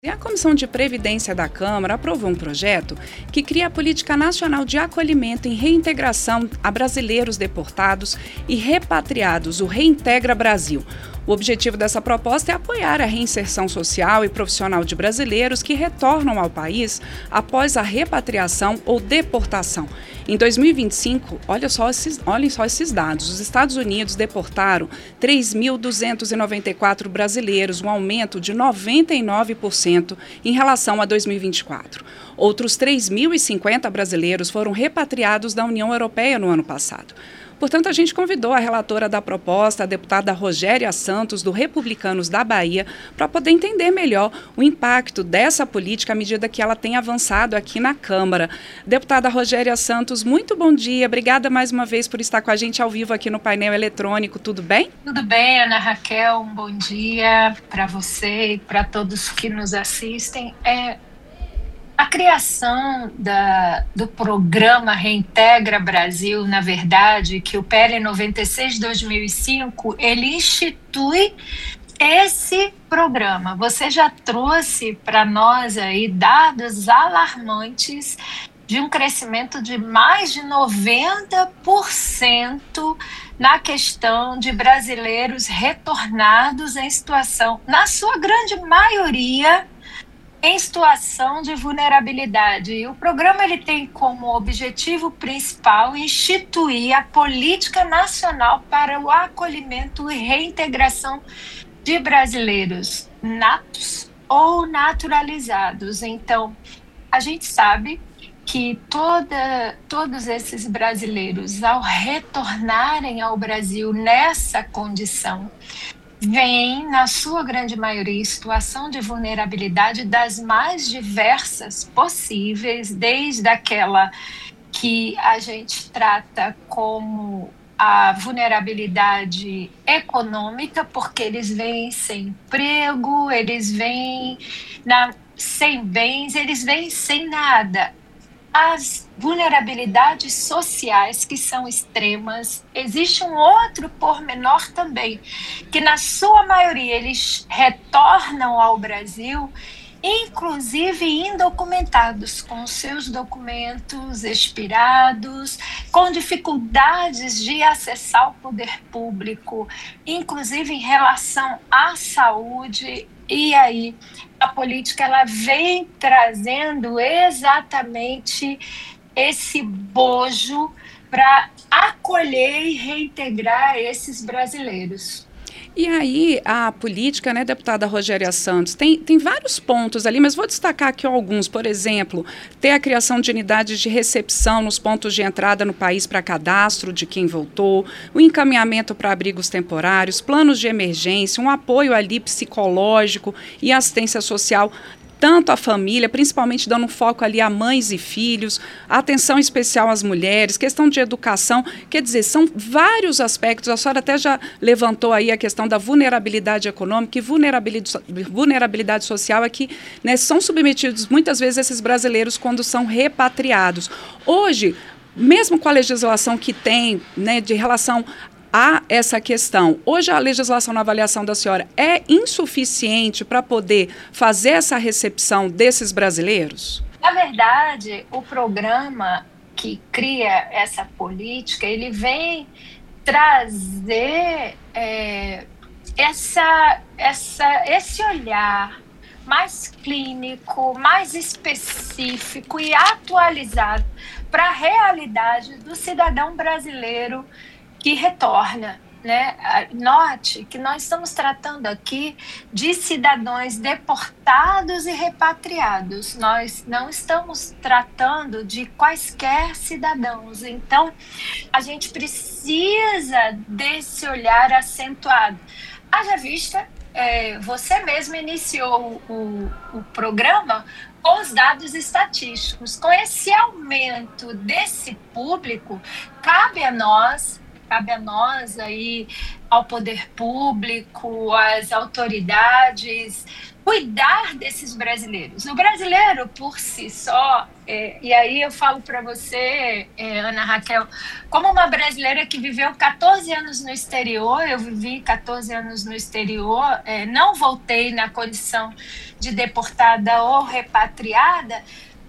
E a Comissão de Previdência da Câmara aprovou um projeto que cria a Política Nacional de Acolhimento e Reintegração a Brasileiros Deportados e Repatriados, o Reintegra Brasil. O objetivo dessa proposta é apoiar a reinserção social e profissional de brasileiros que retornam ao país após a repatriação ou deportação. Em 2025, olhem só esses dados, os Estados Unidos deportaram 3.294 brasileiros, um aumento de 99% em relação a 2024. Outros 3.050 brasileiros foram repatriados da União Europeia no ano passado. Portanto, a gente convidou a relatora da proposta, a deputada Rogéria Santos, do Republicanos da Bahia, para poder entender melhor o impacto dessa política à medida que ela tem avançado aqui na Câmara. Deputada Rogéria Santos, muito bom dia. Obrigada mais uma vez por estar com a gente ao vivo aqui no painel eletrônico. Tudo bem? Tudo bem, Ana Raquel. Um bom dia para você e para todos que nos assistem. A criação do programa Reintegra Brasil, na verdade, que o PL 96 de 2005, ele institui esse programa. Você já trouxe para nós aí dados alarmantes de um crescimento de mais de 90% na questão de brasileiros retornados em situação, na sua grande maioria, em situação de vulnerabilidade. E o programa ele tem como objetivo principal instituir a Política Nacional para o Acolhimento e Reintegração de Brasileiros natos ou naturalizados. Então, a gente sabe que todos esses brasileiros, ao retornarem ao Brasil nessa condição, vem, na sua grande maioria, em situação de vulnerabilidade das mais diversas possíveis, desde aquela que a gente trata como a vulnerabilidade econômica, porque eles vêm sem emprego, eles vêm sem bens, eles vêm sem nada. As vulnerabilidades sociais que são extremas, existe um outro pormenor também, que na sua maioria eles retornam ao Brasil, inclusive indocumentados, com seus documentos expirados, com dificuldades de acessar o poder público, inclusive em relação à saúde. E aí a política ela vem trazendo exatamente esse bojo para acolher e reintegrar esses brasileiros. E aí, a política, né, deputada Rogéria Santos, tem vários pontos ali, mas vou destacar aqui alguns. Por exemplo, ter a criação de unidades de recepção nos pontos de entrada no país para cadastro de quem voltou, o encaminhamento para abrigos temporários, planos de emergência, um apoio ali psicológico e assistência social, tanto a família, principalmente dando foco ali a mães e filhos, atenção especial às mulheres, questão de educação, quer dizer, são vários aspectos. A senhora até já levantou aí a questão da vulnerabilidade econômica e vulnerabilidade social, é que, né, são submetidos muitas vezes esses brasileiros quando são repatriados. Hoje, mesmo com a legislação que tem, né, de relação a essa questão, hoje a legislação na avaliação da senhora é insuficiente para poder fazer essa recepção desses brasileiros? Na verdade, o programa que cria essa política, ele vem trazer esse olhar mais clínico, mais específico e atualizado para a realidade do cidadão brasileiro que retorna, né? Note que nós estamos tratando aqui de cidadãos deportados e repatriados. Nós não estamos tratando de quaisquer cidadãos. Então, a gente precisa desse olhar acentuado. Haja vista, você mesmo iniciou o programa com os dados estatísticos. Com esse aumento desse público, cabe a nós cabe a nós aí, ao poder público, às autoridades, cuidar desses brasileiros. O brasileiro, por si só, e aí eu falo para você, Ana Raquel, como uma brasileira que viveu 14 anos no exterior, eu vivi 14 anos no exterior, não voltei na condição de deportada ou repatriada,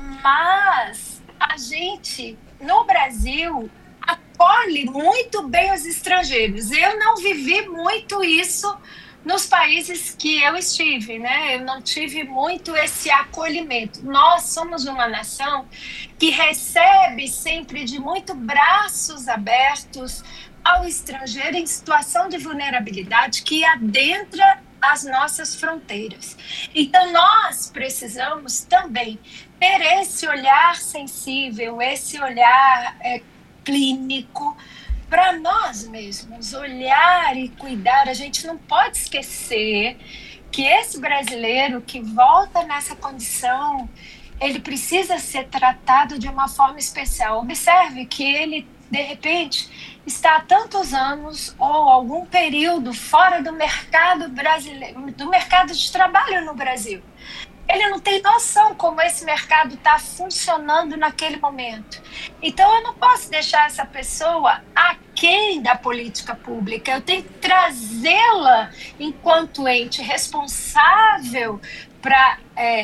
mas a gente, no Brasil, acolhe muito bem os estrangeiros. Eu não vivi muito isso nos países que eu estive, né? Eu não tive muito esse acolhimento. Nós somos uma nação que recebe sempre de muito braços abertos ao estrangeiro em situação de vulnerabilidade que adentra as nossas fronteiras. Então, nós precisamos também ter esse olhar sensível, esse olhar clínico, para nós mesmos, olhar e cuidar. A gente não pode esquecer que esse brasileiro que volta nessa condição, ele precisa ser tratado de uma forma especial. Observe que ele, de repente, está há tantos anos ou algum período fora do mercado brasileiro, do mercado de trabalho no Brasil. Ele não tem noção como esse mercado está funcionando naquele momento. Então, eu não posso deixar essa pessoa aquém da política pública. Eu tenho que trazê-la enquanto ente responsável para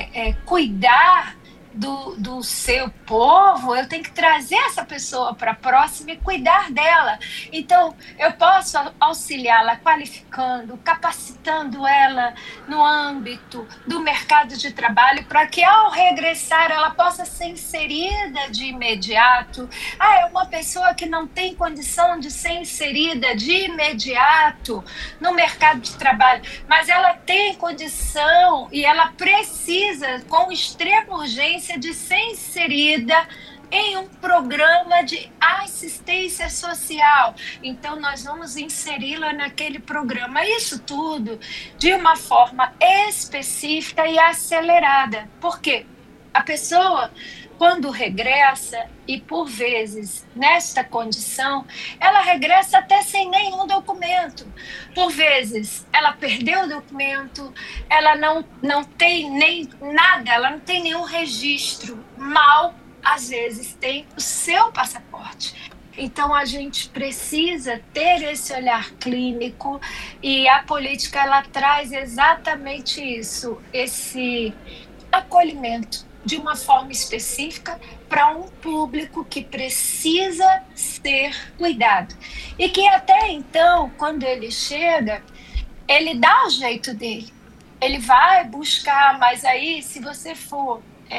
cuidar do seu povo. Eu tenho que trazer essa pessoa para próxima e cuidar dela. Então, eu posso auxiliá-la qualificando, capacitando ela no âmbito do mercado de trabalho para que, ao regressar, ela possa ser inserida de imediato. É uma pessoa que não tem condição de ser inserida de imediato no mercado de trabalho, mas ela tem condição e ela precisa, com extrema urgência, de ser inserida em um programa de assistência social. Então, nós vamos inseri-la naquele programa. Isso tudo de uma forma específica e acelerada. Por quê? A pessoa, quando regressa, e por vezes nesta condição, ela regressa até sem nenhum documento. Por vezes ela perdeu o documento, ela não tem nem nada, ela não tem nenhum registro. Mal, às vezes, tem o seu passaporte. Então, a gente precisa ter esse olhar clínico, e a política ela traz exatamente isso, esse acolhimento de uma forma específica para um público que precisa ser cuidado. E que até então, quando ele chega, ele dá o jeito dele. Ele vai buscar, mas aí, se você for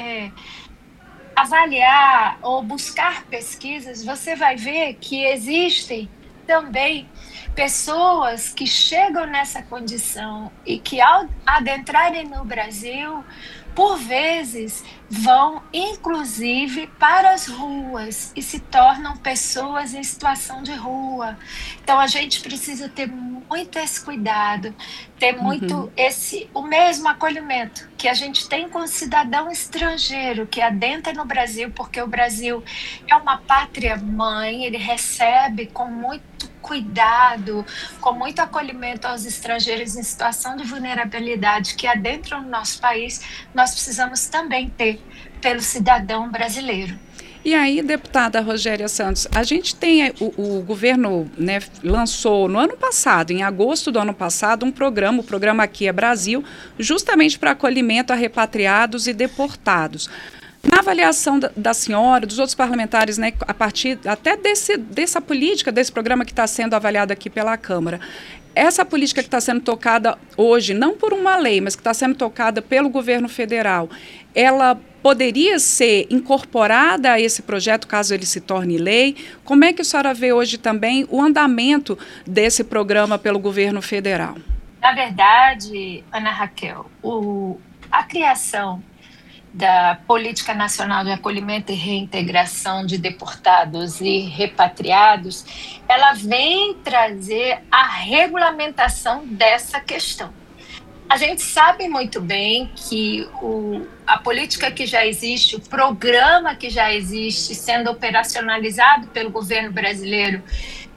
avaliar ou buscar pesquisas, você vai ver que existem também pessoas que chegam nessa condição e que, ao adentrarem no Brasil, por vezes vão inclusive para as ruas e se tornam pessoas em situação de rua. Então, a gente precisa ter muito esse cuidado, ter muito o mesmo acolhimento que a gente tem com o cidadão estrangeiro que adentra no Brasil, porque o Brasil é uma pátria mãe, ele recebe com muito cuidado, com muito acolhimento aos estrangeiros em situação de vulnerabilidade que adentram no nosso país. Nós precisamos também ter pelo cidadão brasileiro. E aí, deputada Rogéria Santos, a gente tem, o governo, né, lançou no ano passado, em agosto do ano passado, o programa Aqui é Brasil, justamente para acolhimento a repatriados e deportados. Na avaliação da senhora, dos outros parlamentares, né, a partir até dessa política, desse programa que está sendo avaliado aqui pela Câmara, essa política que está sendo tocada hoje, não por uma lei, mas que está sendo tocada pelo governo federal, ela poderia ser incorporada a esse projeto, caso ele se torne lei? Como é que a senhora vê hoje também o andamento desse programa pelo governo federal? Na verdade, Ana Raquel, a criação da Política Nacional de Acolhimento e Reintegração de Deportados e Repatriados, ela vem trazer a regulamentação dessa questão. A gente sabe muito bem que a política que já existe, o programa que já existe sendo operacionalizado pelo governo brasileiro,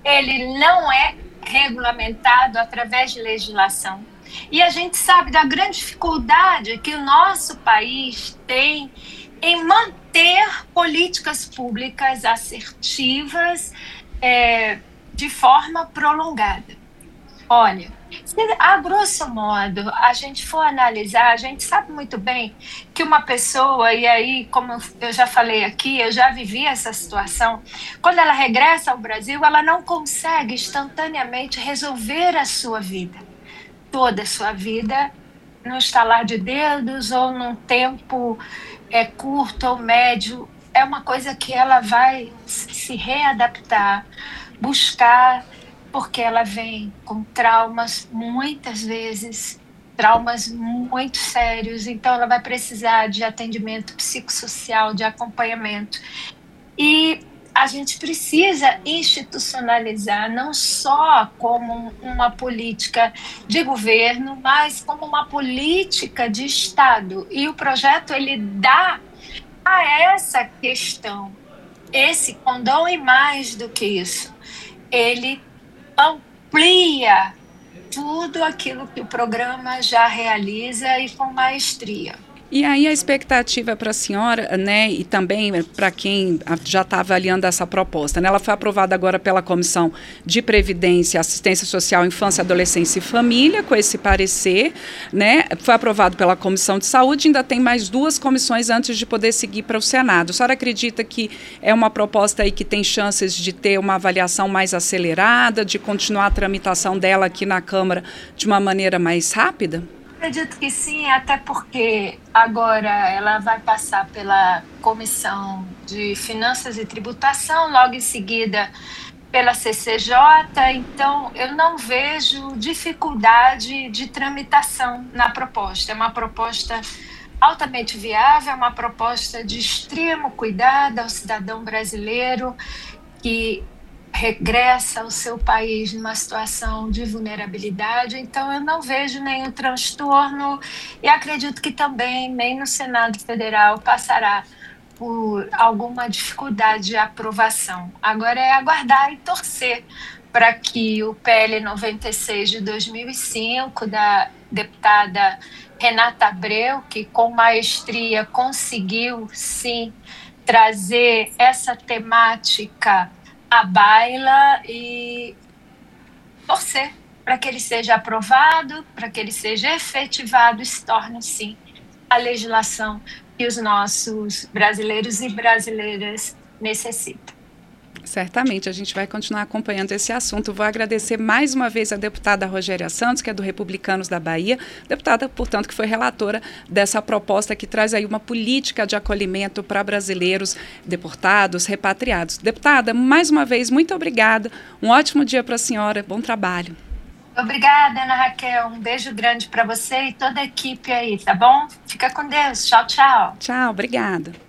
ele não é regulamentado através de legislação. E a gente sabe da grande dificuldade que o nosso país tem em manter políticas públicas assertivas de forma prolongada. Olha, se a grosso modo a gente for analisar, a gente sabe muito bem que uma pessoa, e aí, como eu já falei aqui, eu já vivi essa situação, quando ela regressa ao Brasil, ela não consegue instantaneamente resolver a sua vida, toda a sua vida, num estalar de dedos ou num tempo curto ou médio. É uma coisa que ela vai se readaptar, buscar, porque ela vem com traumas, muitas vezes, traumas muito sérios, então ela vai precisar de atendimento psicossocial, de acompanhamento. E a gente precisa institucionalizar, não só como uma política de governo, mas como uma política de Estado. E o projeto, ele dá a essa questão esse condão, e mais do que isso, ele amplia tudo aquilo que o programa já realiza e com maestria. E aí a expectativa para a senhora, né, e também para quem já está avaliando essa proposta, né, ela foi aprovada agora pela Comissão de Previdência, Assistência Social, Infância, Adolescência e Família, com esse parecer, né, foi aprovado pela Comissão de Saúde, ainda tem mais 2 comissões antes de poder seguir para o Senado. A senhora acredita que é uma proposta aí que tem chances de ter uma avaliação mais acelerada, de continuar a tramitação dela aqui na Câmara de uma maneira mais rápida? Acredito que sim, até porque agora ela vai passar pela Comissão de Finanças e Tributação, logo em seguida pela CCJ, então eu não vejo dificuldade de tramitação na proposta. É uma proposta altamente viável, é uma proposta de extremo cuidado ao cidadão brasileiro que regressa ao seu país numa situação de vulnerabilidade, então eu não vejo nenhum transtorno e acredito que também nem no Senado Federal passará por alguma dificuldade de aprovação. Agora é aguardar e torcer para que o PL 96 de 2005 da deputada Renata Abreu, que com maestria conseguiu sim trazer essa temática à baila, e torcer para que ele seja aprovado, para que ele seja efetivado e se torne, sim, a legislação que os nossos brasileiros e brasileiras necessitam. Certamente, a gente vai continuar acompanhando esse assunto. Vou agradecer mais uma vez a deputada Rogéria Santos, que é do Republicanos da Bahia, deputada, portanto, que foi relatora dessa proposta que traz aí uma política de acolhimento para brasileiros deportados, repatriados. Deputada, mais uma vez, muito obrigada. Um ótimo dia para a senhora. Bom trabalho. Obrigada, Ana Raquel. Um beijo grande para você e toda a equipe aí, tá bom? Fica com Deus. Tchau, tchau. Tchau, obrigada.